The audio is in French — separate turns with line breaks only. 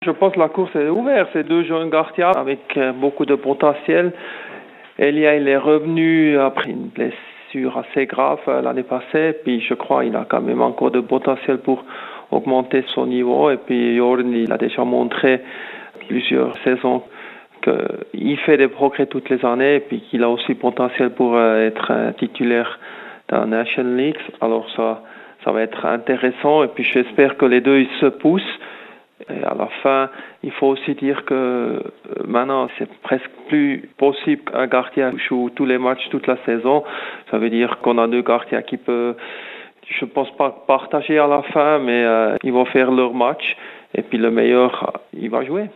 Je pense que la course est ouverte. C'est deux jeunes gardiens avec beaucoup de potentiel. Elia, il est revenu après une blessure assez grave l'année passée. Puis je crois qu'il a quand même encore de potentiel pour augmenter son niveau. Et puis Jordan, il a déjà montré plusieurs saisons qu'il fait des progrès toutes les années. Et puis qu'il a aussi potentiel pour être un titulaire dans la National League. Alors ça va être intéressant. Et puis j'espère que les deux ils se poussent. Et à la fin, il faut aussi dire que maintenant, c'est presque plus possible qu'un gardien joue tous les matchs toute la saison. Ça veut dire qu'on a deux gardiens qui peuvent, je pense pas partager à la fin, mais ils vont faire leur match. Et puis le meilleur, il va jouer.